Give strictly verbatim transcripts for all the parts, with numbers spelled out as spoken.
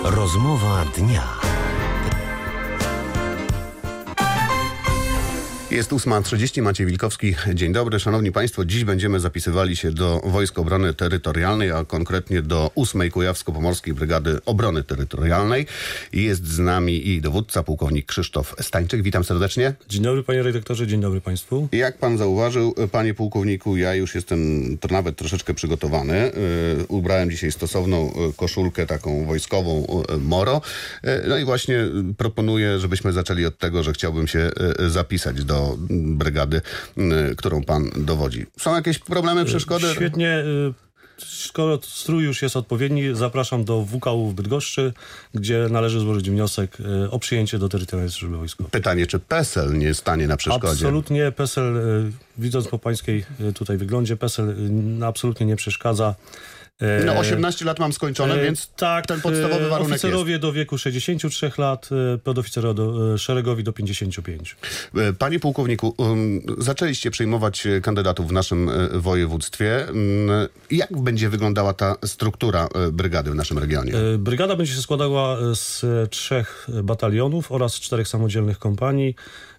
Rozmowa dnia. Jest ósma trzydzieści, Maciej Wilkowski. Dzień dobry, szanowni państwo. Dziś będziemy zapisywali się do Wojsk Obrony Terytorialnej, a konkretnie do ósmej Kujawsko-Pomorskiej Brygady Obrony Terytorialnej. Jest z nami i dowódca, pułkownik Krzysztof Stańczyk. Witam serdecznie. Dzień dobry, panie redaktorze, dzień dobry państwu. Jak pan zauważył, panie pułkowniku, ja już jestem nawet troszeczkę przygotowany. Ubrałem dzisiaj stosowną koszulkę taką wojskową Moro. No i właśnie proponuję, żebyśmy zaczęli od tego, że chciałbym się zapisać do brygady, którą pan dowodzi. Są jakieś problemy, przeszkody? Świetnie. Skoro strój już jest odpowiedni, zapraszam do W K U w Bydgoszczy, gdzie należy złożyć wniosek o przyjęcie do Terytorialnej Służby Wojskowej. Pytanie, czy PESEL nie stanie na przeszkodzie? Absolutnie. PESEL, widząc po pańskiej tutaj wyglądzie, PESEL absolutnie nie przeszkadza. No osiemnaście lat mam skończone, więc tak, ten podstawowy warunek oficerowie jest. do wieku sześćdziesięciu trzech lat, podoficerowie do, szeregowi do pięćdziesięciu pięciu. Panie pułkowniku, zaczęliście przyjmować kandydatów w naszym województwie. Jak będzie wyglądała ta struktura brygady w naszym regionie? Brygada będzie się składała z trzech batalionów oraz czterech samodzielnych kompanii.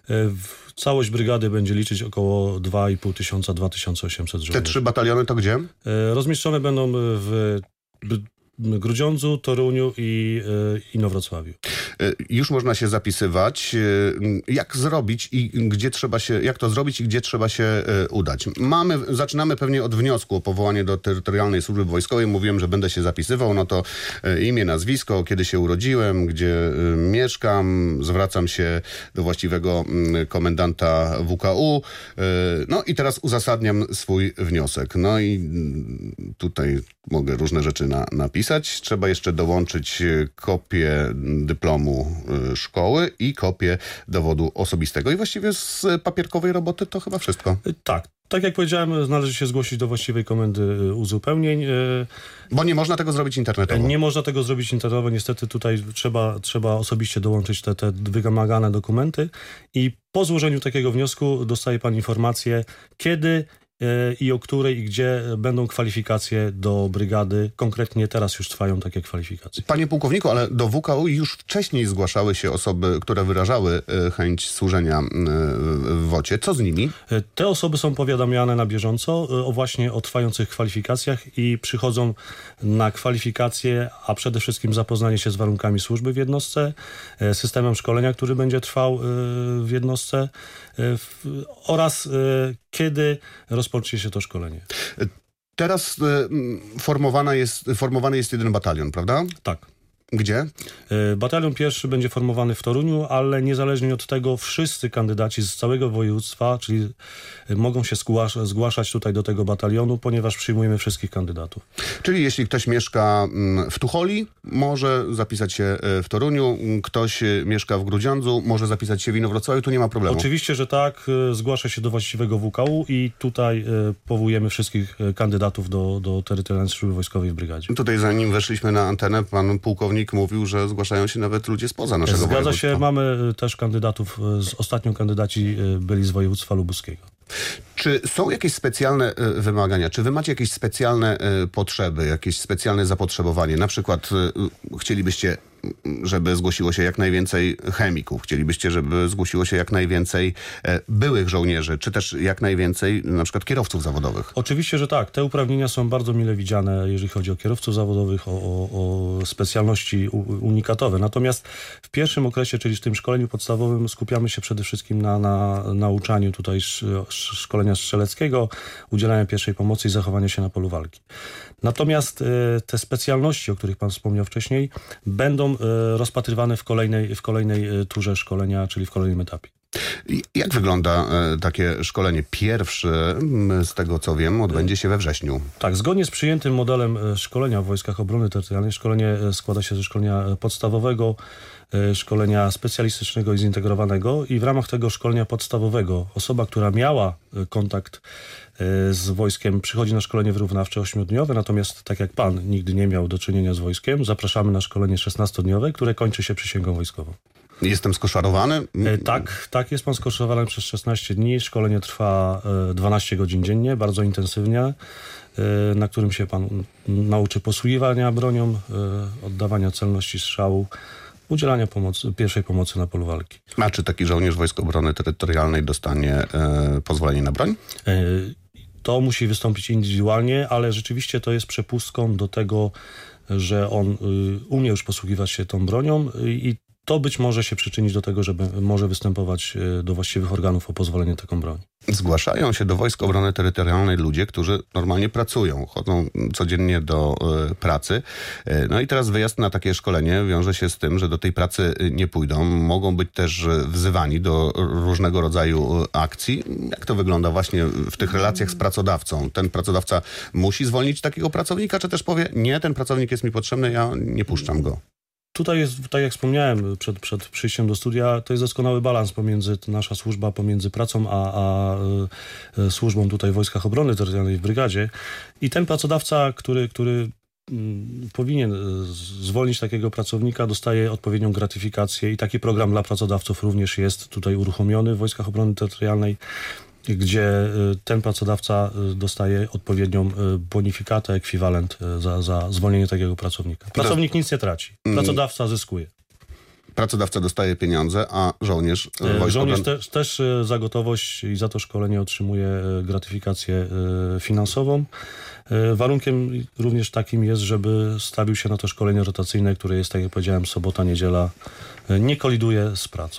Całość brygady będzie liczyć około dwa i pół tysiąca, dwa tysiące osiemset żołnierzy. Te trzy bataliony to gdzie? Rozmieszczone będą w Grudziądzu, Toruniu i Inowrocławiu. Już można się zapisywać. Jak zrobić i gdzie trzeba się, jak to zrobić i gdzie trzeba się udać? Mamy, zaczynamy pewnie od wniosku o powołanie do Terytorialnej Służby Wojskowej. Mówiłem, że będę się zapisywał. No to imię, nazwisko, kiedy się urodziłem, gdzie mieszkam. Zwracam się do właściwego komendanta W K U. No i teraz uzasadniam swój wniosek. No i tutaj mogę różne rzeczy na, napisać. Trzeba jeszcze dołączyć kopię dyplomu szkoły i kopię dowodu osobistego. I właściwie z papierkowej roboty to chyba wszystko. Tak. Tak jak powiedziałem, należy się zgłosić do właściwej komendy uzupełnień. Bo nie można tego zrobić internetowo. Nie można tego zrobić internetowo. Niestety tutaj trzeba, trzeba osobiście dołączyć te, te wymagane dokumenty i po złożeniu takiego wniosku dostaje pan informację, kiedy i o której i gdzie będą kwalifikacje do brygady. Konkretnie teraz już trwają takie kwalifikacje. Panie pułkowniku, ale do W K U już wcześniej zgłaszały się osoby, które wyrażały chęć służenia w wocie. Co z nimi? Te osoby są powiadamiane na bieżąco o właśnie o trwających kwalifikacjach i przychodzą na kwalifikacje, a przede wszystkim zapoznanie się z warunkami służby w jednostce, systemem szkolenia, który będzie trwał w jednostce oraz kiedy rozpocznie się to szkolenie. Teraz formowana jest, formowany jest jeden batalion, prawda? Tak. Gdzie? Batalion pierwszy będzie formowany w Toruniu, ale niezależnie od tego wszyscy kandydaci z całego województwa, czyli mogą się zgłasz- zgłaszać tutaj do tego batalionu, ponieważ przyjmujemy wszystkich kandydatów. Czyli jeśli ktoś mieszka w Tucholi, może zapisać się w Toruniu, ktoś mieszka w Grudziądzu, może zapisać się w Inowrocławiu, tu nie ma problemu. Oczywiście, że tak. Zgłasza się do właściwego W K U i tutaj powołujemy wszystkich kandydatów do, do Terytorialnej Służby Wojskowej w brygadzie. Tutaj zanim weszliśmy na antenę, pan pułkownik mówił, że zgłaszają się nawet ludzie spoza naszego Zgadza województwa. się, mamy też kandydatów, z ostatnio kandydaci byli z województwa lubuskiego. Czy są jakieś specjalne y, wymagania? Czy wy macie jakieś specjalne y, potrzeby, jakieś specjalne zapotrzebowanie? Na przykład y, chcielibyście, żeby zgłosiło się jak najwięcej chemików, chcielibyście, żeby zgłosiło się jak najwięcej y, byłych żołnierzy, czy też jak najwięcej na przykład kierowców zawodowych? Oczywiście, że tak. Te uprawnienia są bardzo mile widziane, jeżeli chodzi o kierowców zawodowych, o, o, o specjalności unikatowe. Natomiast w pierwszym okresie, czyli w tym szkoleniu podstawowym, skupiamy się przede wszystkim na, na nauczaniu tutaj szkolenia strzeleckiego, udzielania pierwszej pomocy i zachowania się na polu walki. Natomiast te specjalności, o których pan wspomniał wcześniej, będą rozpatrywane w kolejnej, w kolejnej turze szkolenia, czyli w kolejnym etapie. Jak wygląda takie szkolenie? Pierwsze, z tego co wiem, odbędzie się we wrześniu. Tak, zgodnie z przyjętym modelem szkolenia w Wojskach Obrony Terytorialnej, szkolenie składa się ze szkolenia podstawowego, szkolenia specjalistycznego i zintegrowanego i w ramach tego szkolenia podstawowego osoba, która miała kontakt z wojskiem, przychodzi na szkolenie wyrównawcze ośmiodniowe, natomiast tak jak pan nigdy nie miał do czynienia z wojskiem, zapraszamy na szkolenie szesnastodniowe, które kończy się przysięgą wojskową. Jestem skoszarowany? E, tak, tak, jest pan skoszarowany przez szesnaście dni. Szkolenie trwa e, dwanaście godzin dziennie, bardzo intensywnie, e, na którym się pan nauczy posługiwania bronią, e, oddawania celności strzału, udzielania pomocy, pierwszej pomocy na polu walki. A czy taki żołnierz Wojsk Obrony Terytorialnej dostanie e, pozwolenie na broń? E, to musi wystąpić indywidualnie, ale rzeczywiście to jest przepustką do tego, że on y, umie już posługiwać się tą bronią y, i to być może się przyczynić do tego, że może występować y, do właściwych organów o pozwolenie na taką broń. Zgłaszają się do Wojsk Obrony Terytorialnej ludzie, którzy normalnie pracują, chodzą codziennie do y, pracy. Y, no i teraz wyjazd na takie szkolenie wiąże się z tym, że do tej pracy nie pójdą. Mogą być też wzywani do różnego rodzaju akcji. Jak to wygląda właśnie w tych relacjach z pracodawcą? Ten pracodawca musi zwolnić takiego pracownika, czy też powie, nie, ten pracownik jest mi potrzebny, ja nie puszczam go? Tutaj jest, tak jak wspomniałem przed, przed przyjściem do studia, to jest doskonały balans pomiędzy, nasza służba pomiędzy pracą a, a y, służbą tutaj w Wojskach Obrony Terytorialnej w brygadzie. I ten pracodawca, który, który y, powinien zwolnić takiego pracownika, dostaje odpowiednią gratyfikację i taki program dla pracodawców również jest tutaj uruchomiony w Wojskach Obrony Terytorialnej, gdzie ten pracodawca dostaje odpowiednią bonifikatę, ekwiwalent za, za zwolnienie takiego pracownika. Pracownik nic nie traci, pracodawca zyskuje. Pracodawca dostaje pieniądze, a żołnierz... Wojsk Żołnierz Obrony... też, też za gotowość i za to szkolenie otrzymuje gratyfikację finansową. Warunkiem również takim jest, żeby stawił się na to szkolenie rotacyjne, które jest, tak jak powiedziałem, sobota, niedziela, nie koliduje z pracą.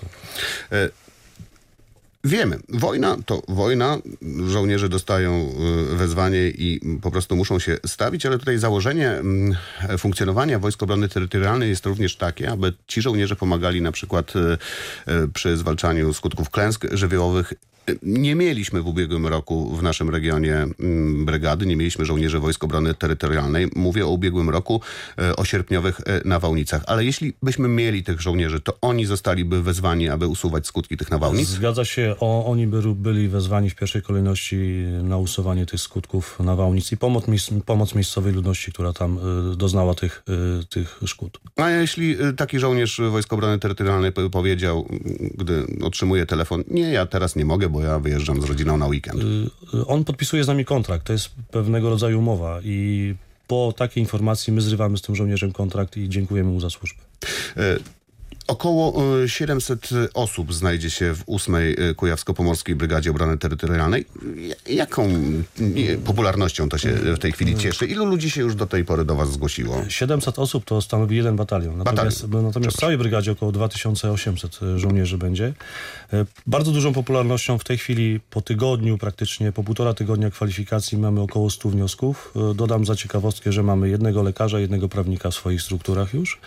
Wiemy, wojna to wojna, żołnierze dostają wezwanie i po prostu muszą się stawić, ale tutaj założenie funkcjonowania Wojsk Obrony Terytorialnej jest również takie, aby ci żołnierze pomagali na przykład przy zwalczaniu skutków klęsk żywiołowych. Nie mieliśmy w ubiegłym roku w naszym regionie brygady, nie mieliśmy żołnierzy Wojsk Obrony Terytorialnej. Mówię o ubiegłym roku, o sierpniowych nawałnicach. Ale jeśli byśmy mieli tych żołnierzy, to oni zostaliby wezwani, aby usuwać skutki tych nawałnic? Zgadza się. O, oni by byli wezwani w pierwszej kolejności na usuwanie tych skutków nawałnic i pomoc, pomoc miejscowej ludności, która tam y, doznała tych, y, tych szkód. A jeśli taki żołnierz Wojsk Obrony Terytorialnej powiedział, gdy otrzymuje telefon, nie, ja teraz nie mogę, bo ja wyjeżdżam z rodziną na weekend. On podpisuje z nami kontrakt. To jest pewnego rodzaju umowa i po takiej informacji my zrywamy z tym żołnierzem kontrakt i dziękujemy mu za służbę. Około siedemset osób znajdzie się w ósmej Kujawsko-Pomorskiej Brygadzie Obrony Terytorialnej. Jaką popularnością to się w tej chwili cieszy? Ilu ludzi się już do tej pory do was zgłosiło? siedemset osób to stanowi jeden batalion. Natomiast, batalion. natomiast w całej brygadzie około dwa tysiące osiemset żołnierzy będzie. Bardzo dużą popularnością w tej chwili po tygodniu, praktycznie po półtora tygodnia kwalifikacji mamy około stu wniosków. Dodam za ciekawostkę, że mamy jednego lekarza, jednego prawnika w swoich strukturach już.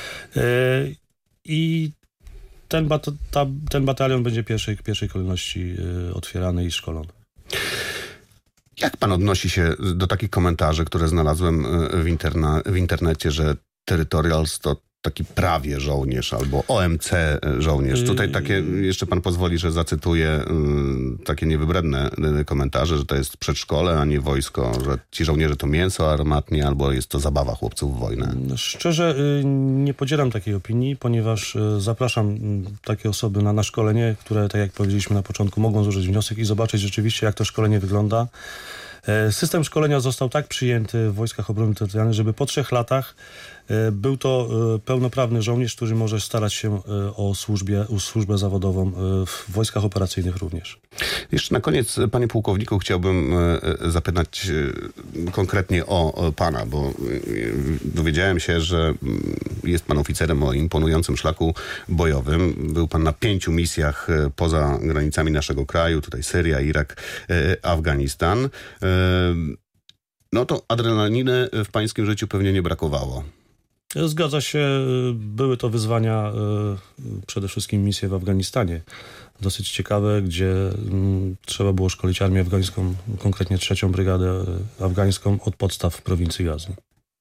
I ten, bat, ta, ten batalion będzie w pierwszej, pierwszej kolejności y, otwierany i szkolony. Jak pan odnosi się do takich komentarzy, które znalazłem w, interna, w internecie, że Territorials to taki prawie żołnierz albo O M C żołnierz? Tutaj takie, jeszcze pan pozwoli, że zacytuję y, takie niewybredne komentarze, że to jest przedszkole, a nie wojsko, że ci żołnierze to mięso armatnie albo jest to zabawa chłopców w wojnę. Szczerze y, nie podzielam takiej opinii, ponieważ y, zapraszam y, takie osoby na, na szkolenie, które, tak jak powiedzieliśmy na początku, mogą złożyć wniosek i zobaczyć rzeczywiście, jak to szkolenie wygląda. System szkolenia został tak przyjęty w Wojskach Obrony Terytorialnej, żeby po trzech latach był to pełnoprawny żołnierz, który może starać się o, służbie, o służbę zawodową w wojskach operacyjnych również. Jeszcze na koniec, panie pułkowniku, chciałbym zapytać konkretnie o pana, bo dowiedziałem się, że jest pan oficerem o imponującym szlaku bojowym. Był pan na pięciu misjach poza granicami naszego kraju, tutaj Syria, Irak, Afganistan. No to adrenaliny w pańskim życiu pewnie nie brakowało. Zgadza się. Były to wyzwania, przede wszystkim misje w Afganistanie. Dosyć ciekawe, gdzie trzeba było szkolić armię afgańską, konkretnie trzecią brygadę afgańską od podstaw w prowincji Gazni.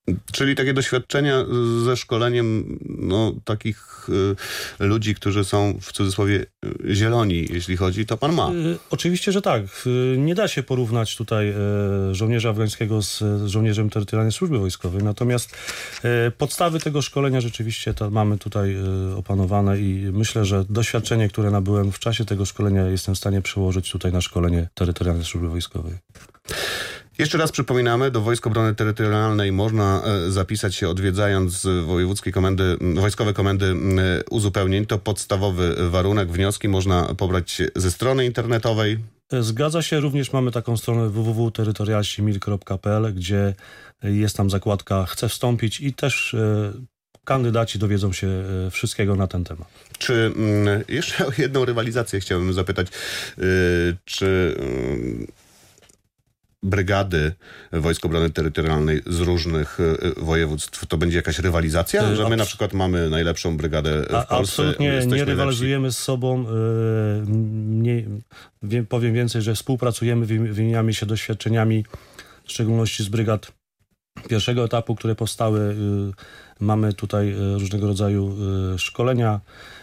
Czyli takie doświadczenia ze szkoleniem no, takich y, ludzi, którzy są w cudzysłowie zieloni, jeśli chodzi, to pan ma. Y, oczywiście, że tak. Y, nie da się porównać tutaj y, żołnierza afgańskiego z, z żołnierzem terytorialnej służby wojskowej. Natomiast y, podstawy tego szkolenia rzeczywiście to mamy tutaj y, opanowane i myślę, że doświadczenie, które nabyłem w czasie tego szkolenia, jestem w stanie przełożyć tutaj na szkolenie terytorialnej służby wojskowej. Jeszcze raz przypominamy, do Wojsk Obrony Terytorialnej można zapisać się odwiedzając wojewódzkie komendy, wojskowe komendy uzupełnień. To podstawowy warunek. Wnioski można pobrać ze strony internetowej. Zgadza się. Również mamy taką stronę w w w kropka terytorialsimil kropka p l, gdzie jest tam zakładka "Chcę wstąpić" i też e, kandydaci dowiedzą się e, wszystkiego na ten temat. Czy mm, jeszcze o jedną rywalizację chciałbym zapytać. Yy, czy... Yy, brygady Wojsk Obrony Terytorialnej z różnych województw, to będzie jakaś rywalizacja? Że my na przykład mamy najlepszą brygadę w Polsce. Absolutnie nie rywalizujemy z sobą. Nie, powiem więcej, że współpracujemy, wymieniamy się doświadczeniami, w szczególności z brygad pierwszego etapu, które powstały. Mamy tutaj różnego rodzaju szkolenia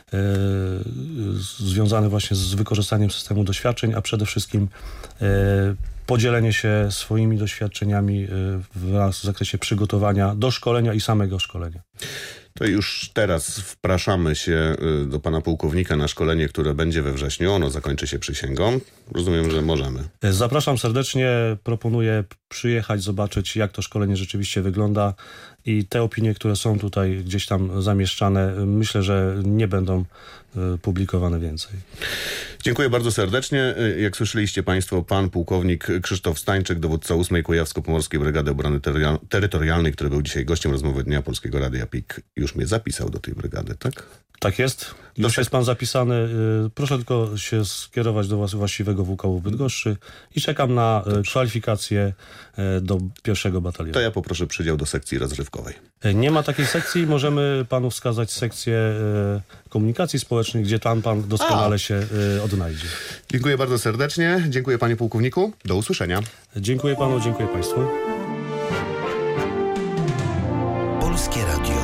związane właśnie z wykorzystaniem systemu doświadczeń, a przede wszystkim podzielenie się swoimi doświadczeniami w zakresie przygotowania do szkolenia i samego szkolenia. To już teraz wpraszamy się do pana pułkownika na szkolenie, które będzie we wrześniu. Ono zakończy się przysięgą. Rozumiem, że możemy. Zapraszam serdecznie. Proponuję przyjechać, zobaczyć, jak to szkolenie rzeczywiście wygląda i te opinie, które są tutaj gdzieś tam zamieszczane, myślę, że nie będą publikowane więcej. Dziękuję bardzo serdecznie. Jak słyszeliście państwo, pan pułkownik Krzysztof Stańczyk, dowódca ósmej Kujawsko-Pomorskiej Brygady Obrony Terytorialnej, który był dzisiaj gościem rozmowy Dnia Polskiego Radia P I K, już mnie zapisał do tej brygady, tak? Tak jest. Już jest pan zapisany. Proszę tylko się skierować do właściwego W K U w Bydgoszczy i czekam na Dobrze. kwalifikację do pierwszego batalionu. To ja poproszę przydział do sekcji rozrywkowej. Nie ma takiej sekcji. Możemy panu wskazać sekcję komunikacji społecznej, gdzie tam pan doskonale A. się odnajdzie. Dziękuję bardzo serdecznie. Dziękuję panie pułkowniku. Do usłyszenia. Dziękuję panu, dziękuję państwu. Polskie Radio.